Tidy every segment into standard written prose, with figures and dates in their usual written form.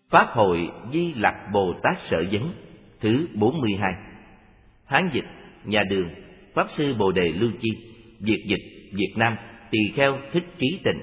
Pháp hội Di Lặc Bồ Tát Sở Vấn thứ 42. Hán dịch nhà Đường, Pháp sư Bồ Đề Lưu Chi. Việt dịch Việt Nam, Tỳ kheo Thích Trí Tịnh.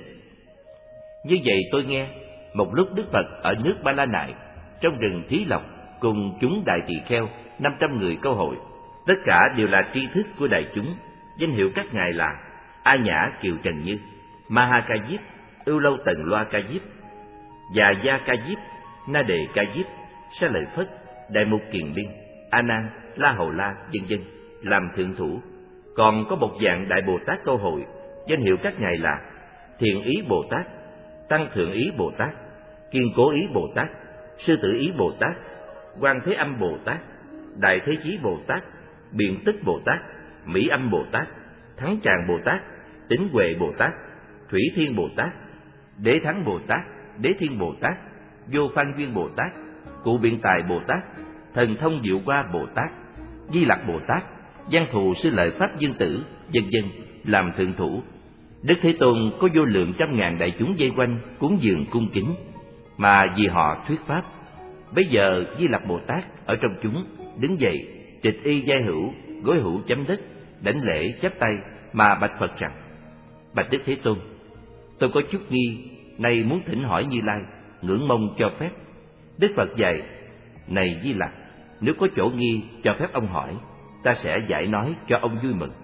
Như vậy tôi nghe, một lúc Đức Phật ở nước Ba La Nại, trong rừng Thí Lộc, cùng chúng đại tỳ kheo 500 người câu hội. Tất cả đều là tri thức của đại chúng. Danh hiệu các ngài là A Nhã Kiều Trần Như, Ma Ha Ca Diếp, Ưu Lâu Tần Loa Ca Diếp, Già Gia Ca Diếp, Na Đề Ca Diếp, Sa Lợi Phất, Đại Mục Kiền Liên, A Nan, La Hầu La, vân vân, làm thượng thủ. Còn có một dạng đại Bồ Tát câu hội, danh hiệu các ngài là Thiện Ý Bồ Tát, Tăng Thượng Ý Bồ Tát, Kiên Cố Ý Bồ Tát, Sư Tử Ý Bồ Tát, Quan Thế Âm Bồ Tát, Đại Thế Chí Bồ Tát, Biện Tức Bồ Tát, Mỹ Âm Bồ Tát, Thắng Tràng Bồ Tát, Tính Huệ Bồ Tát, Thủy Thiên Bồ Tát, Đế Thắng Bồ Tát, Đế Thiên Bồ Tát, Vô Phan Duyên Bồ Tát, Cụ Biện Tài Bồ Tát, Thần Thông Diệu Qua Bồ Tát, Di Lặc Bồ Tát, Văn Thù Sư Lợi Pháp Dương Tử, vân vân, làm thượng thủ. Đức Thế Tôn có vô lượng trăm ngàn đại chúng vây quanh cúng dường cung kính, mà vì họ thuyết pháp. Bây giờ Di Lặc Bồ Tát ở trong chúng đứng dậy, trịch y giai hữu, gối hữu chấm đất, đảnh lễ chắp tay mà bạch Phật rằng: Bạch Đức Thế Tôn, tôi có chút nghi, nay muốn thỉnh hỏi Như Lai, ngưỡng mong cho phép. Đức Phật dạy: Này Di Lặc, nếu có chỗ nghi cho phép ông hỏi, ta sẽ giải nói cho ông vui mừng.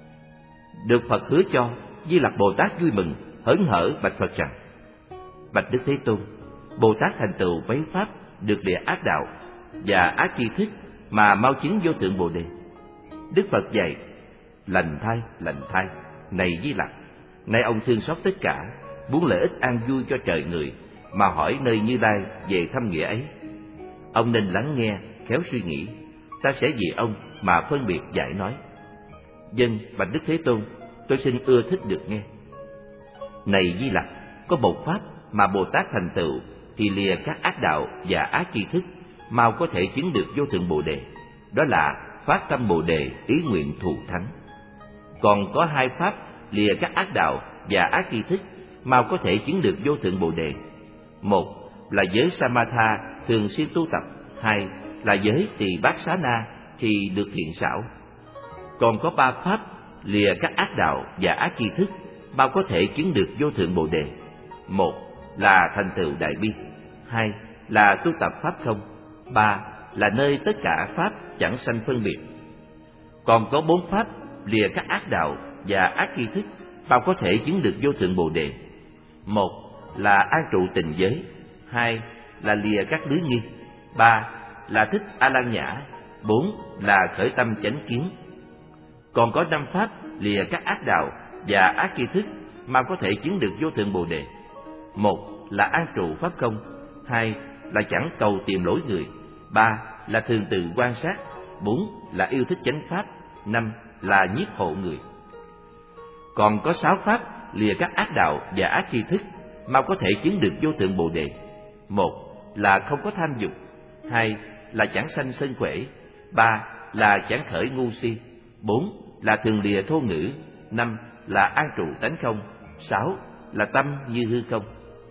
Được Phật hứa cho, Di Lặc Bồ Tát vui mừng, hớn hở bạch Phật rằng: Bạch Đức Thế Tôn, Bồ Tát thành tựu mấy pháp được lìa ác đạo và ác tri thức mà mau chứng vô thượng Bồ Đề. Đức Phật dạy: Lành thay, này Di Lặc, nay ông thương xót tất cả, muốn lợi ích an vui cho trời người, mà hỏi nơi Như Lai về thâm nghĩa ấy. Ông nên lắng nghe, khéo suy nghĩ, ta sẽ vì ông mà phân biệt giải nói. Dân bạch Đức Thế Tôn, tôi xin ưa thích được nghe. Này Di Lặc, có một pháp mà Bồ Tát thành tựu thì lìa các ác đạo và ác tri thức, mau có thể chứng được vô thượng Bồ Đề. Đó là phát tâm Bồ Đề, ý nguyện thù thắng. Còn có hai pháp lìa các ác đạo và ác tri thức, mau có thể chứng được vô thượng Bồ Đề. Một là giới Samatha thường xuyên tu tập, hai là giới Tỳ Bát Xá Na thì được thiện xảo. Còn có ba pháp lìa các ác đạo và ác tri thức, mau có thể chứng được vô thượng Bồ Đề. Một là thành tựu đại bi, hai là tu tập pháp không, ba là nơi tất cả pháp chẳng sanh phân biệt. Còn có bốn pháp lìa các ác đạo và ác tri thức, bao có thể chứng được vô thượng Bồ Đề. Một là an trụ tình giới, hai là lìa các lưới nghi, ba là thích A Lan Nhã, bốn là khởi tâm chánh kiến. Còn có năm pháp lìa các ác đạo và ác tri thức, mà có thể chứng được vô thượng Bồ Đề. Một là an trụ pháp không, hai là chẳng cầu tìm lỗi người, ba là thường tự quan sát, bốn là yêu thích chánh pháp, năm là nhiếp hộ người. Còn có sáu pháp lìa các ác đạo và ác tri thức, mau có thể chứng được vô thượng Bồ Đề. Một là không có tham dục, hai là chẳng sanh sân khỏe, ba là chẳng khởi ngu si, bốn là thường lìa thô ngữ, năm là an trụ tánh không, sáu là tâm như hư không.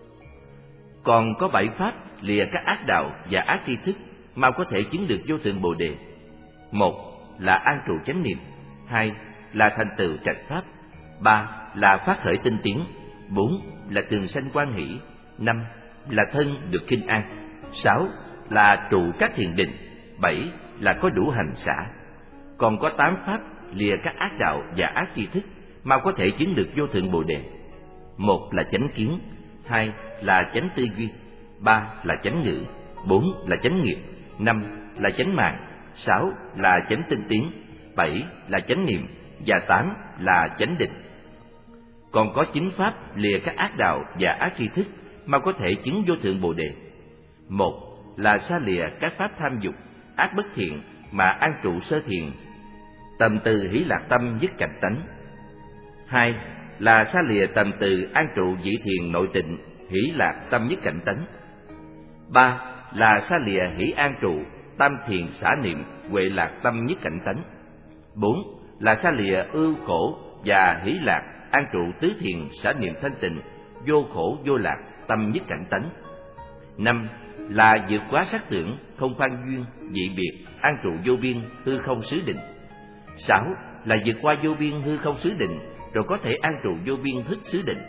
Còn có bảy pháp lìa các ác đạo và ác tri thức, mau có thể chứng được vô thượng Bồ Đề. Một là an trụ chánh niệm, hai là thành tựu trạch pháp, ba là phát khởi tinh tiến, bốn là thường sanh quan hỷ, năm là thân được khinh an, sáu là trụ các thiền định, bảy là có đủ hành xả. Còn có tám pháp lìa các ác đạo và ác tri thức, mau có thể chứng được vô thượng Bồ Đề. Một là chánh kiến, hai là chánh tư duy, ba là chánh ngữ, bốn là chánh nghiệp, năm là chánh mạng, sáu là chánh tinh tiến, bảy là chánh niệm và tám là chánh định. Còn có chín pháp lìa các ác đạo và ác tri thức, mau có thể chứng vô thượng Bồ Đề. Một là xa lìa các pháp tham dục, ác bất thiện mà an trụ sơ thiền, tầm từ hỷ lạc tâm dứt cảnh tánh. Hai là xa lìa tầm từ an trụ dị thiền nội tịnh, hỷ lạc tâm nhất cảnh tánh. Ba là xa lìa hỷ an trụ tam thiền xả niệm, huệ lạc tâm nhất cảnh tánh. Bốn là xa lìa ưu khổ và hỷ lạc an trụ tứ thiền xả niệm thanh tịnh, vô khổ vô lạc tâm nhất cảnh tánh. Năm là vượt quá sắc tưởng, không phan duyên, dị biệt, an trụ vô biên, hư không xứ định. 6 là vượt qua vô biên hư không xứ định, rồi có thể an trụ vô biên thức xứ định.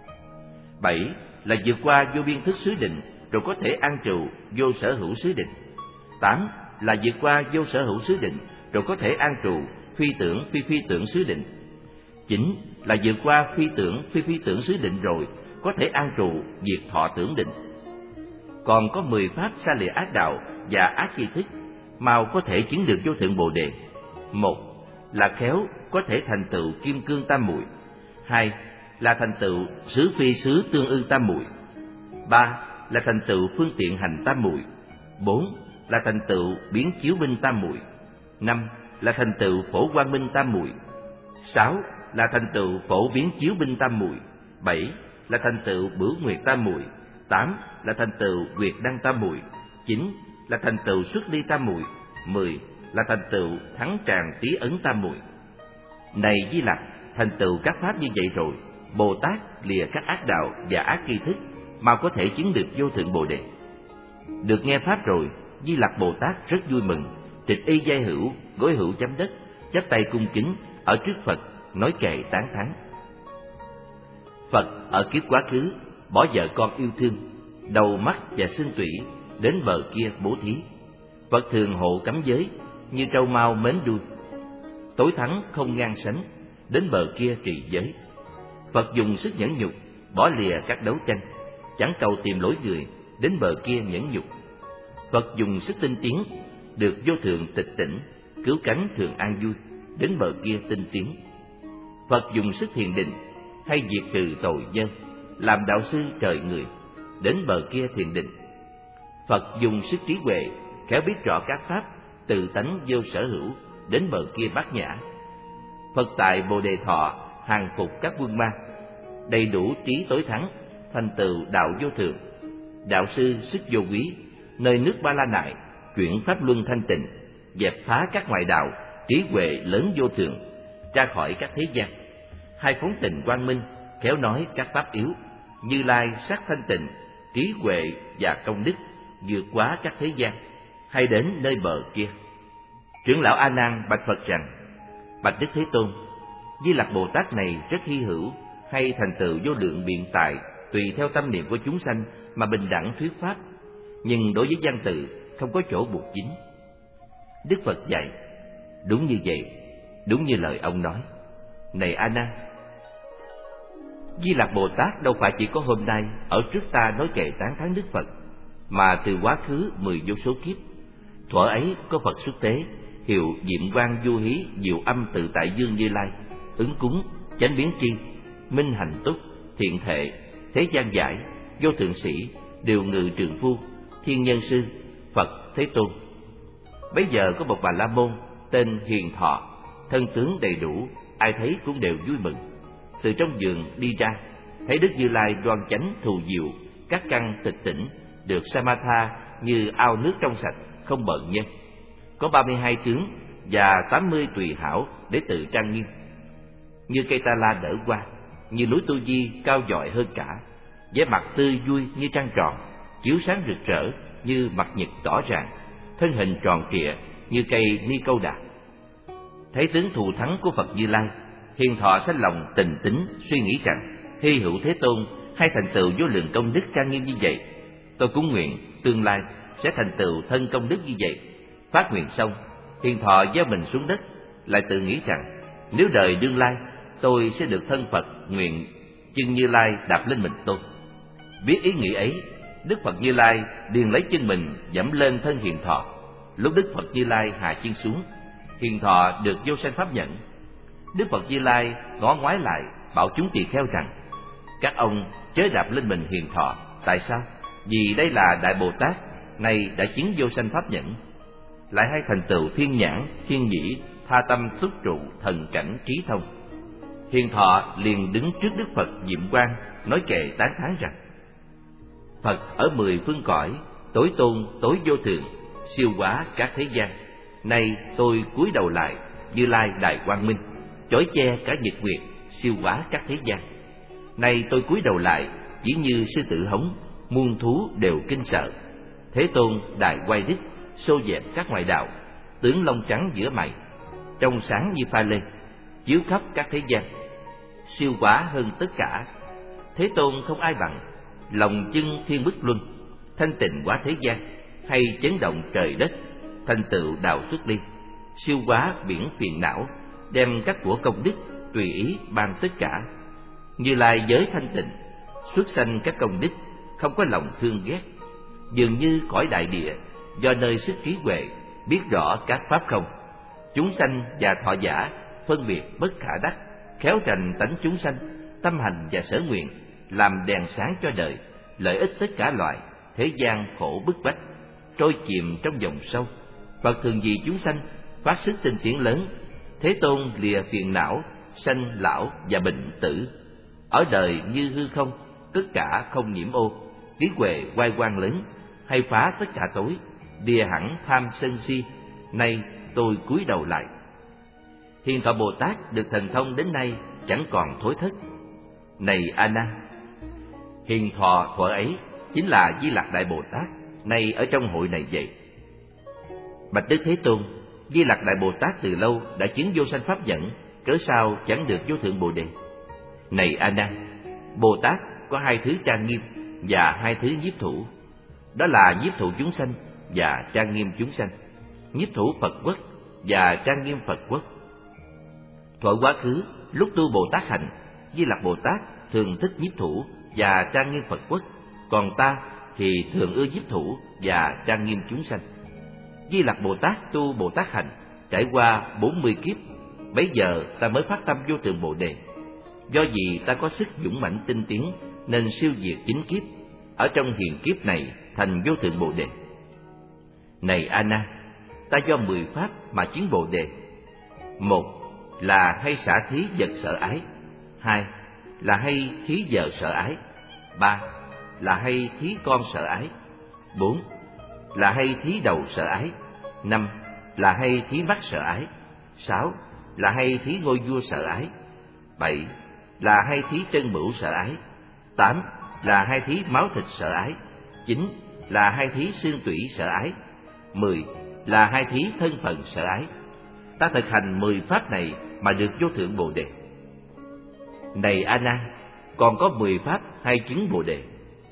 7 là vượt qua vô biên thức xứ định, rồi có thể an trụ vô sở hữu xứ định. 8 là vượt qua vô sở hữu xứ định, rồi có thể an trụ phi tưởng phi phi tưởng xứ định. 9 là vượt qua phi tưởng phi phi tưởng xứ định, rồi có thể an trụ diệt thọ tưởng định. Còn có 10 pháp xa lìa ác đạo và ác chi thức, mau có thể chứng được vô thượng Bồ đề. 1 là khéo có thể thành tựu kim cương tam muội. 2 là thành tựu xứ phi xứ tương ưng tam muội. 3 là thành tựu phương tiện hành tam muội. 4 là thành tựu biến chiếu minh tam muội. 5 là thành tựu phổ quang minh tam muội. 6 là thành tựu phổ biến chiếu minh tam muội. 7 là thành tựu bửu nguyệt tam muội. 8 là thành tựu nguyệt đăng tam muội. 9 là thành tựu xuất ly tam muội. 10 là thành tựu thắng tràng tí ấn tam muội. Này Di Lặc, thành tựu các pháp như vậy rồi, Bồ Tát lìa các ác đạo và ác tri thức, mau có thể chứng được vô thượng Bồ đề. Được nghe pháp rồi, Di Lặc Bồ Tát rất vui mừng, trịch y giai hữu, gối hữu chấm đất, chắp tay cung kính ở trước Phật, nói kệ tán thán. Phật ở kiếp quá khứ bỏ vợ con yêu thương, đầu mắt và xương tủy, đến bờ kia bố thí. Phật thường hộ cấm giới, như trâu mau mến đuôi. Tối thắng không ngang sánh, đến bờ kia trì giới. Phật dùng sức nhẫn nhục, bỏ lìa các đấu tranh, chẳng cầu tìm lỗi người, đến bờ kia nhẫn nhục. Phật dùng sức tinh tiến, được vô thượng tịch tỉnh, cứu cánh thường an vui, đến bờ kia tinh tiến. Phật dùng sức thiền định, hay diệt trừ tội nhân, làm đạo sư trời người, đến bờ kia thiền định. Phật dùng sức trí huệ, khéo biết rõ các pháp, tự tánh vô sở hữu, đến bờ kia bát nhã. Phật tại Bồ Đề Thọ, hàng phục các quân ma, đầy đủ trí tối thắng, thành tựu đạo vô thượng. Đạo sư sức vô quý, nơi nước Ba La Nại, chuyển pháp luân thanh tịnh, dẹp phá các ngoại đạo, trí huệ lớn vô thượng, ra khỏi các thế gian. Hai phóng tình quang minh, khéo nói các pháp yếu, Như Lai sắc thanh tịnh, trí huệ và công đức, vượt quá các thế gian, hay đến nơi bờ kia. Trưởng lão A Nan bạch Phật rằng: Bạch Đức Thế Tôn, Di Lặc Bồ Tát này rất hy hữu, hay thành tựu vô lượng biện tài, tùy theo tâm niệm của chúng sanh mà bình đẳng thuyết pháp, nhưng đối với văn tự không có chỗ buộc dính. Đức Phật dạy: Đúng như vậy, đúng như lời ông nói. Này A Nan, Di Lặc Bồ Tát đâu phải chỉ có hôm nay ở trước ta nói kệ tán thán Đức Phật, mà từ quá khứ 10 vô số kiếp. Thuở ấy có Phật xuất thế, hiệu Diệm Quang Du Hí Diệu Âm Tự Tại Dương Như Lai, ứng cúng, chánh biến tri, minh hành túc, thiện thệ, thế gian giải, vô thượng sĩ, điều ngự trường phu, thiên nhân sư, Phật Thế Tôn. Bấy giờ có một Bà La Môn tên Hiền Thọ, thân tướng đầy đủ, ai thấy cũng đều vui mừng. Từ trong giường đi ra, thấy Đức Như Lai đoan chánh thù diệu, các căn tịch tỉnh, được Samatha như ao nước trong sạch, không bợn nhân. Có 32 tướng và 80 tùy hảo để tự trang nghiêm, như cây ta la đỡ qua, như núi Tu Di cao dọi hơn cả, vẻ mặt tươi vui như trăng tròn, chiếu sáng rực rỡ như mặt nhật tỏ ràng, thân hình tròn trịa như cây ni câu đà. Thấy tướng thù thắng của Phật Như Lai, Hiền Thọ sanh lòng tình tính, suy nghĩ rằng: Hy hữu Thế Tôn hay thành tựu vô lượng công đức trang nghiêm như vậy, tôi cũng nguyện tương lai sẽ thành tựu thân công đức như vậy. Phát nguyện xong, Hiền Thọ gieo mình xuống đất, lại tự nghĩ rằng: Nếu đời đương lai tôi sẽ được thân Phật, nguyện chân Như Lai đạp lên mình tôi. Biết ý nghĩ ấy, Đức Phật Như Lai liền lấy chân mình dẫm lên thân Hiền Thọ. Lúc Đức Phật Như Lai hạ chân xuống, Hiền Thọ được vô sanh pháp nhẫn. Đức Phật Như Lai ngó ngoái lại, bảo chúng tỳ kheo rằng: Các ông chớ đạp lên mình Hiền Thọ. Tại sao? Vì đây là Đại Bồ Tát, nay đã chứng vô sanh pháp nhẫn, lại hay thành tựu thiên nhãn, thiên nhĩ, tha tâm túc trụ, thần cảnh trí thông. Hiền Thọ liền đứng trước Đức Phật Diệm Quang, nói kệ tán thán rằng: Phật ở 10 phương cõi, tối tôn tối vô thượng, siêu quá các thế gian. Nay tôi cúi đầu lại, Như Lai đại quang minh, chói che cả nhật nguyệt, siêu quá các thế gian. Nay tôi cúi đầu lại, chỉ như sư tử hống, muôn thú đều kinh sợ. Thế Tôn đại oai đức, xô dẹp các ngoại đạo, tướng lông trắng giữa mày, trong sáng như pha lê, chiếu khắp các thế gian, siêu quá hơn tất cả. Thế Tôn không ai bằng, lòng chân thiên bức luân, thanh tịnh quá thế gian, hay chấn động trời đất, thành tựu đạo xuất ly, siêu quá biển phiền não, đem các của công đức tùy ý ban tất cả. Như Lai giới thanh tịnh, xuất sanh các công đức, không có lòng thương ghét, dường như cõi đại địa, do nơi sức trí huệ biết rõ các pháp không. Chúng sanh và thọ giả phân biệt bất khả đắc, khéo trành tánh chúng sanh, tâm hành và sở nguyện, làm đèn sáng cho đời, lợi ích tất cả loài, thế gian khổ bức bách, trôi chìm trong dòng sâu. Phật thường vì chúng sanh phát sức tinh tiến lớn. Thế Tôn lìa phiền não, sanh lão và bệnh tử, ở đời như hư không, tất cả không nhiễm ô, trí huệ oai quang lớn, hay phá tất cả tối, đìa hẳn tham sân si. Nay tôi cúi đầu lại. Hiền Thọ Bồ Tát được thần thông đến nay chẳng còn thối thất. Này A Nan, hiền thọ thuở ấy chính là Di Lặc Đại Bồ Tát, nay ở trong hội này vậy. Bạch Đức Thế Tôn, Di Lặc Đại Bồ Tát từ lâu đã chứng vô sanh pháp dẫn, cớ sao chẳng được vô thượng Bồ Đề? Này A Nan, Bồ Tát có hai thứ trang nghiêm và hai thứ nhiếp thủ, đó là nhiếp thủ chúng sanh và trang nghiêm chúng sanh, nhiếp thủ Phật quốc và trang nghiêm Phật quốc. Thuở quá khứ, lúc tu Bồ Tát hành, Di Lặc Bồ Tát thường thích nhiếp thủ và trang nghiêm Phật quốc, còn ta thì thường ưa nhiếp thủ và trang nghiêm chúng sanh. Di Lặc Bồ Tát tu Bồ Tát hành trải qua 40 kiếp, bấy giờ ta mới phát tâm vô thượng Bồ Đề. Do vì ta có sức dũng mãnh tinh tiến nên siêu diệt 9 kiếp, ở trong hiện kiếp này thành vô thượng Bồ Đề. Này A Nan, ta do 10 pháp mà chứng Bồ Đề. 1 là hay xả thí vật sợ ái. 2 là hay thí vợ sợ ái. 3 là hay thí con sợ ái. 4 là hay thí đầu sợ ái. 5 là hay thí mắt sợ ái. 6 là hay thí ngôi vua sợ ái. 7 là hay thí chân bửu sợ ái. 8 là hay thí máu thịt sợ ái. 9 là hay thí xương tủy sợ ái. 10 là hay thí thân phận sợ ái. Ta thực hành 10 pháp này mà được vô thượng Bồ Đề. Này A Nan, còn có 10 pháp hay chứng Bồ Đề.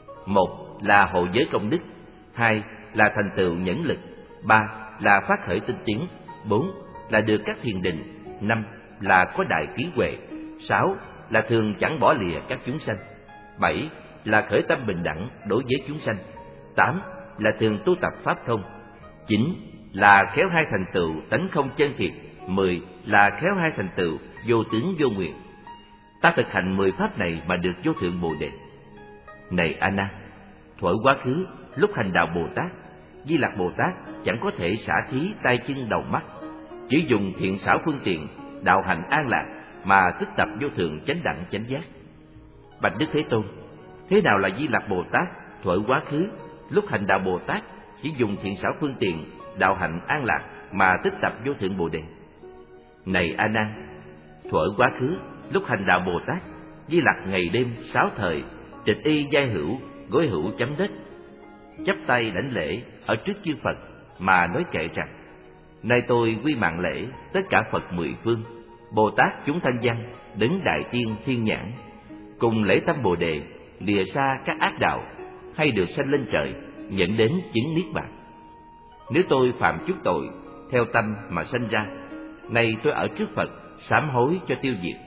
1 là hộ giới công đức. 2 là thành tựu nhẫn lực. 3 là phát khởi tinh tiến. 4 là được các thiền định. 5 là có đại trí huệ. 6 là thường chẳng bỏ lìa các chúng sanh. 7 là khởi tâm bình đẳng đối với chúng sanh. 8 là thường tu tập pháp thông. 9 là khéo hai thành tựu tánh không chân thiệt. 10 là khéo hai thành tựu vô tướng vô nguyện. Ta thực hành 10 pháp này mà được vô thượng Bồ Đề. Này A Nan, thuở quá khứ, lúc hành đạo Bồ Tát, Di Lặc Bồ Tát chẳng có thể xả thí tay chân đầu mắt, chỉ dùng thiện xảo phương tiện đạo hành an lạc mà tích tập vô thượng chánh đẳng chánh giác. Bạch Đức Thế Tôn, thế nào là Di Lặc Bồ Tát thuở quá khứ, lúc hành đạo Bồ Tát chỉ dùng thiện xảo phương tiện đạo hành an lạc mà tích tập vô thượng Bồ Đề? Này A Nan, thuở quá khứ, lúc hành đạo Bồ Tát, Di Lặc ngày đêm 6 thời trịch y giai hữu, gối hữu chấm đất, chắp tay đảnh lễ ở trước chư Phật mà nói kệ rằng: nay tôi quy mạng lễ tất cả Phật 10 phương, Bồ Tát chúng thanh văn, đấng đại tiên thiên nhãn, cùng lễ tâm Bồ Đề, lìa xa các ác đạo, hay được sanh lên trời, nhận đến chứng niết bàn. Nếu tôi phạm chút tội theo tâm mà sanh ra, nay tôi ở trước Phật sám hối cho tiêu diệt.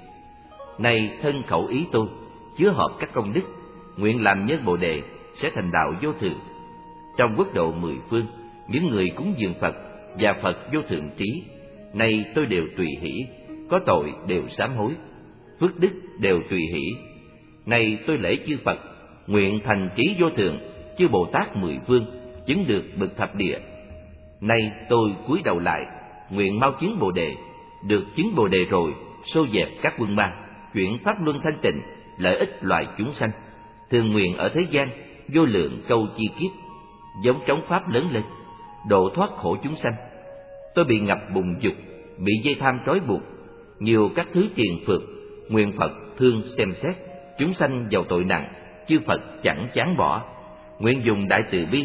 Nay thân khẩu ý tôi chứa hợp các công đức, nguyện làm nhân Bồ Đề sẽ thành đạo vô thượng. Trong quốc độ 10 phương, những người cúng dường Phật và Phật vô thượng trí, nay tôi đều tùy hỷ, có tội đều sám hối, phước đức đều tùy hỷ. Nay tôi lễ chư Phật, nguyện thành trí vô thượng, chư Bồ Tát 10 phương chứng được bậc thập địa. Nay tôi cúi đầu lại, nguyện mau chứng Bồ Đề, được chứng Bồ Đề rồi, xô dẹp các quân ma, chuyển pháp luân thanh tịnh, lợi ích loài chúng sanh, thường nguyện ở thế gian vô lượng câu chi kiếp, giống trống pháp lớn lên, độ thoát khổ chúng sanh. Tôi bị ngập bùn dục, bị dây tham trói buộc, nhiều các thứ tiền phược, nguyện Phật thương xem xét, chúng sanh giàu tội nặng, chư Phật chẳng chán bỏ, nguyện dùng đại từ bi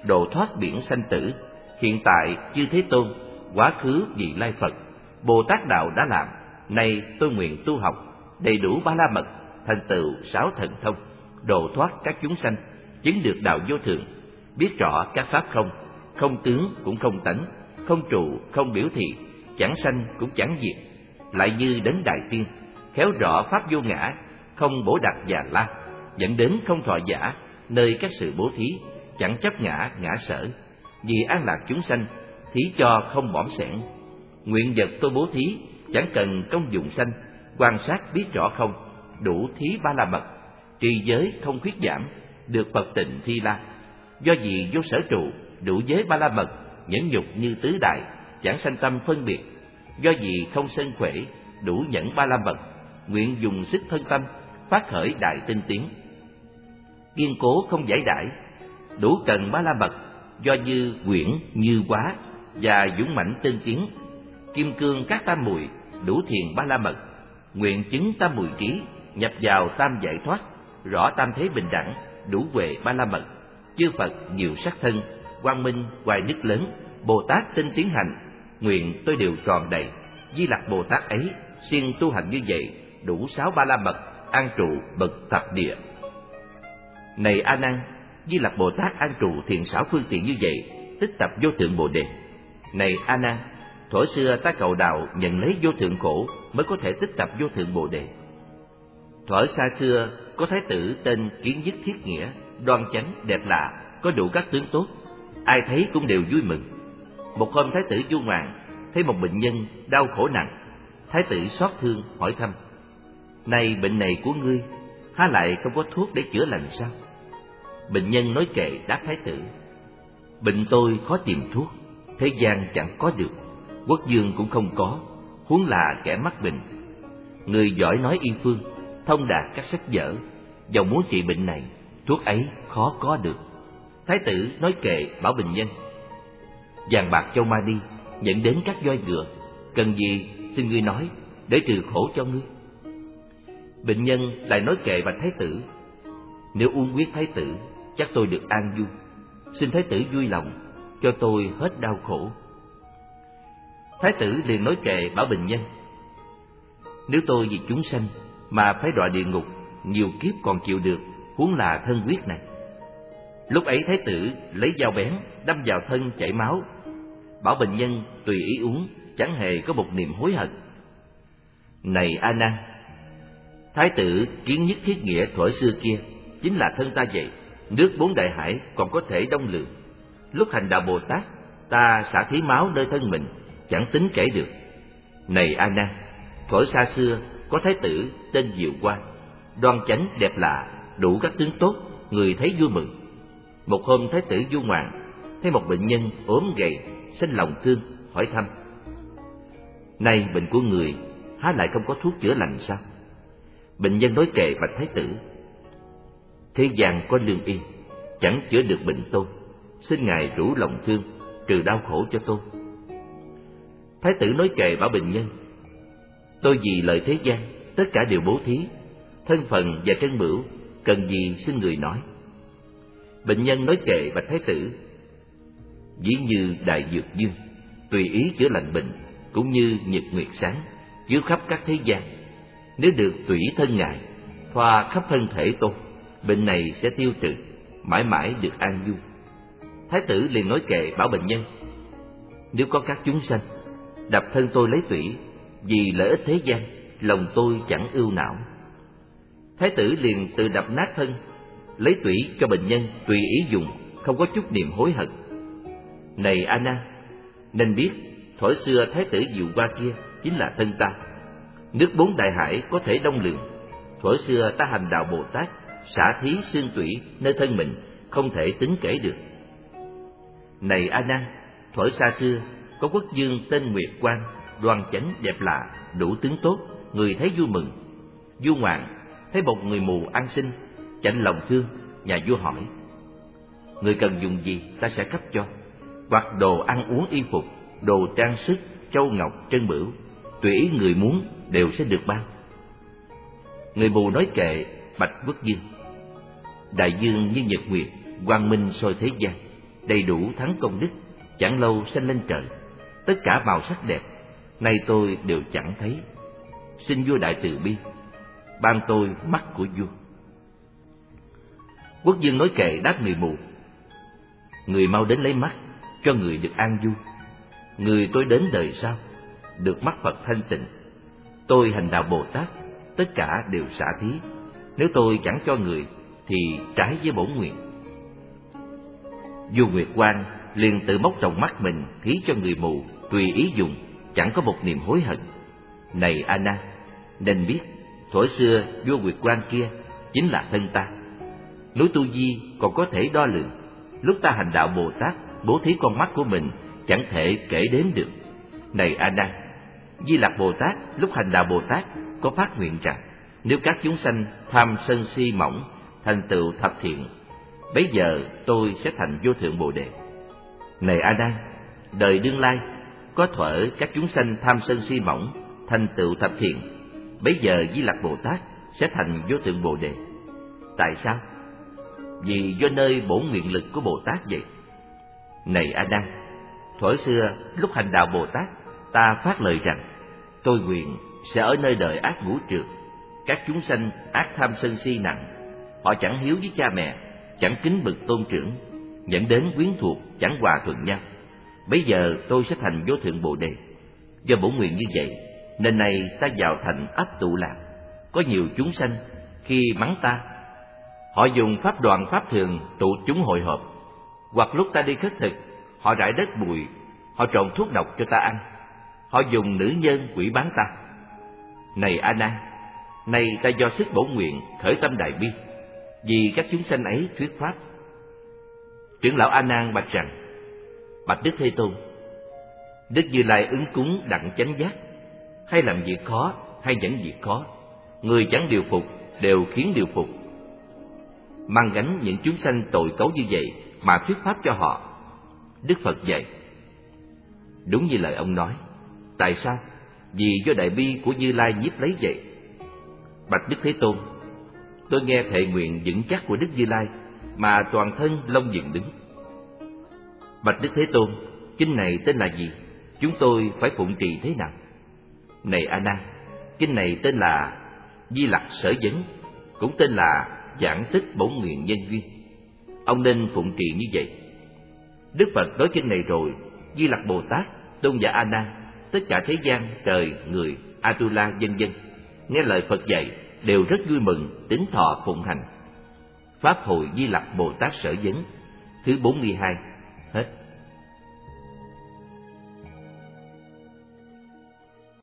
độ thoát biển sanh tử, hiện tại chư Thế Tôn, quá khứ vị lai Phật, Bồ Tát đạo đã làm, nay tôi nguyện tu học đầy đủ ba la mật, thành tựu 6 thần thông, độ thoát các chúng sanh, chứng được đạo vô thượng, biết rõ các pháp không, không tướng cũng không tánh, không trụ không biểu thị, chẳng sanh cũng chẳng diệt, lại như đấng đại tiên, khéo rõ pháp vô ngã, không bổ đặc già la, dẫn đến không thọ giả, nơi các sự bố thí, chẳng chấp ngã ngã sở, vì an lạc chúng sanh, thí cho không bỏm sẻn. Nguyện vật tôi bố thí, chẳng cần công dụng sanh, quan sát biết rõ không, đủ thí ba la mật, trì giới không khuyết giảm, được Phật tịnh Thi La. Do gì vô sở trụ, đủ giới ba la mật, nhẫn nhục như tứ đại, chẳng sanh tâm phân biệt. Do gì không sân khỏe, đủ nhẫn ba la mật, nguyện dùng sức thân tâm, phát khởi đại tinh tiến. Kiên cố không giải đãi, đủ cần ba la mật, do như quyển như quá và dũng mãnh tinh tiến. Kim cương các tam muội, đủ thiền ba la mật, nguyện chứng tam muội trí, nhập vào tam giải thoát, rõ tam thế bình đẳng, đủ huệ ba la mật. Chư Phật nhiều sắc thân, quang minh hoài đức lớn, Bồ Tát tinh tiến hành, nguyện tôi đều tròn đầy. Di Lặc Bồ Tát ấy siêng tu hành như vậy, đủ 6 ba la mật, an trụ bậc thập địa. Này A Nan, Di Lặc Bồ Tát an trụ thiện xảo phương tiện như vậy, tích tập vô thượng bồ đề. Này A Nan, thuở xưa ta cầu đạo nhận lấy vô thượng khổ mới có thể tích tập vô thượng bồ đề. Thuở xa xưa có thái tử tên Kiến Dứt Thiết Nghĩa, đoan chánh đẹp lạ, có đủ các tướng tốt, ai thấy cũng đều vui mừng. Một hôm thái tử Du Hoàng thấy một bệnh nhân đau khổ nặng, thái tử xót thương hỏi thăm: này bệnh này của ngươi há lại không có thuốc để chữa lành sao? Bệnh nhân nói kệ đáp thái tử: bệnh tôi khó tìm thuốc, thế gian chẳng có được, quốc dương cũng không có, huống là kẻ mắc bệnh. Người giỏi nói y phương, thông đạt các sách vở, dầu muốn trị bệnh này, thuốc ấy khó có được. Thái tử nói kệ bảo bệnh nhân: vàng bạc châu ma đi, dẫn đến các voi ngựa, cần gì xin ngươi nói, để trừ khổ cho ngươi. Bệnh nhân lại nói kệ bạch thái tử: nếu uống huyết thái tử, chắc tôi được an vui, xin thái tử vui lòng, cho tôi hết đau khổ. Thái tử liền nói kệ bảo bệnh nhân: nếu tôi vì chúng sanh mà phải đọa địa ngục, nhiều kiếp còn chịu được, huống là thân huyết này. Lúc ấy thái tử lấy dao bén đâm vào thân chảy máu, bảo bệnh nhân tùy ý uống, chẳng hề có một niệm hối hận. Này A Nan, thái tử Kiến Nhất Thiết Nghĩa thuở xưa kia chính là thân ta vậy, nước 4 đại hải còn có thể đông lượng. Lúc hành đạo Bồ Tát, ta xả thí máu nơi thân mình, chẳng tính kể được. Này A Nan, thuở xa xưa có thái tử tên Diệu Quang, đoan chánh đẹp lạ, đủ các tướng tốt, người thấy vui mừng. Một hôm thái tử Du Hoàng thấy một bệnh nhân ốm gầy, sinh lòng thương, hỏi thăm: này bệnh của người há lại không có thuốc chữa lành sao? Bệnh nhân nói kệ bạch thái tử: thế gian có lương y, chẳng chữa được bệnh tôi, xin ngài rủ lòng thương, trừ đau khổ cho tôi. Thái tử nói kệ bảo bệnh nhân: tôi vì lợi thế gian, tất cả đều bố thí, thân phận và trân bửu, cần gì xin người nói. Bệnh nhân nói kệ bạch thái tử: ví như đại dược dương, tùy ý chữa lành bệnh, cũng như nhật nguyệt sáng, chiếu khắp các thế gian. Nếu được tùy thân ngài, thoa khắp thân thể tôi, bệnh này sẽ tiêu trừ, mãi mãi được an vui. Thái tử liền nói kệ bảo bệnh nhân: nếu có các chúng sanh đập thân tôi lấy tủy, vì lợi ích thế gian, lòng tôi chẳng ưu não. Thái tử liền tự đập nát thân, lấy tủy cho bệnh nhân tùy ý dùng, không có chút niềm hối hận. Này A Nan, nên biết thuở xưa thái tử Diệu Quang kia chính là thân ta, nước 4 đại hải có thể đông lượng. Thuở xưa ta hành đạo Bồ Tát, xả thí xương tủy nơi thân mình, không thể tính kể được. Này A Nan, thuở xa xưa có quốc vương tên Nguyệt Quang, đoan chánh đẹp lạ, đủ tướng tốt, người thấy vui mừng. Du Hoàng thấy một người mù ăn xin, chạnh lòng thương, nhà vua hỏi: người cần dùng gì ta sẽ cấp cho, hoặc đồ ăn uống y phục, đồ trang sức, châu ngọc trân bửu, tùy ý người muốn đều sẽ được ban. Người mù nói kệ bạch quốc vương: đại dương như nhật nguyệt, quang minh soi thế gian, đầy đủ thắng công đức, chẳng lâu sanh lên trời. Tất cả màu sắc đẹp, nay tôi đều chẳng thấy. Xin vua đại từ bi, ban tôi mắt của vua. Quốc vương nói kệ đáp người mù: người mau đến lấy mắt, cho người được an vui. Người tôi đến đời sau, được mắt Phật thanh tịnh. Tôi hành đạo Bồ Tát, tất cả đều xả thí. Nếu tôi chẳng cho người, thì trái với bổn nguyện. Vua Nguyệt Quang liền tự móc tròng mắt mình thí cho người mù, tùy ý dùng, chẳng có một niềm hối hận. Này A Nan, nên biết thuở xưa vua Nguyệt Quang kia chính là thân ta. Núi Tu Di còn có thể đo lường. Lúc ta hành đạo Bồ Tát, bố thí con mắt của mình chẳng thể kể đếm được. Này A Nan, Di Lặc Bồ Tát lúc hành đạo Bồ Tát có phát nguyện rằng nếu các chúng sanh tham sân si mỏng thành tựu thập thiện, bấy giờ tôi sẽ thành vô thượng Bồ Đề. Này A Nan, đời đương lai có thuở các chúng sanh tham sân si mỏng thành tựu thập thiện, bấy giờ Di Lặc Bồ Tát sẽ thành vô thượng Bồ Đề. Tại sao? Vì do nơi bổn nguyện lực của Bồ Tát vậy. Này A Nan, thuở xưa lúc hành đạo Bồ Tát, ta phát lời rằng tôi nguyện sẽ ở nơi đời ác ngũ trượt. Các chúng sanh ác tham sân si nặng, họ chẳng hiếu với cha mẹ, chẳng kính bậc tôn trưởng, dẫn đến quyến thuộc, chẳng hòa thuận nhau. Bấy giờ tôi sẽ thành vô thượng Bồ Đề. Do bổn nguyện như vậy, nên nay ta vào thành ấp tụ lạc. Có nhiều chúng sanh khi mắng ta, họ dùng pháp đoàn pháp thường tụ chúng hội họp. Hoặc lúc ta đi khất thực, họ rải đất bụi, họ trộn thuốc độc cho ta ăn. Họ dùng nữ nhân quỷ bán ta. Này A Nan, nay ta do sức bổn nguyện khởi tâm đại bi, vì các chúng sanh ấy thuyết pháp. Trưởng lão A Nan bạch rằng: bạch Đức Thế Tôn, Đức Như Lai ứng cúng đặng chánh giác, hay làm việc khó hay dẫn việc khó, người chẳng điều phục đều khiến điều phục. Mang gánh những chúng sanh tội cấu như vậy mà thuyết pháp cho họ. Đức Phật dạy: đúng như lời ông nói. Tại sao? Vì do đại bi của Như Lai nhiếp lấy vậy. Bạch Đức Thế Tôn, tôi nghe thệ nguyện vững chắc của Đức Như Lai mà toàn thân lông dựng đứng. Bạch Đức Thế Tôn, kinh này tên là gì? Chúng tôi phải phụng trì thế nào? Này A Nan, kinh này tên là Di Lặc Sở Vấn, cũng tên là Giảng Tích Bổn Nguyện Nhân Duyên. Ông nên phụng trì như vậy. Đức Phật nói kinh này rồi, Di Lặc Bồ Tát, Tôn giả A Nan, tất cả thế gian, trời, người, Atula vân vân, nghe lời Phật dạy đều rất vui mừng, tín thọ phụng hành. Pháp hội Di Lặc Bồ Tát Sở Vấn thứ 42 hết.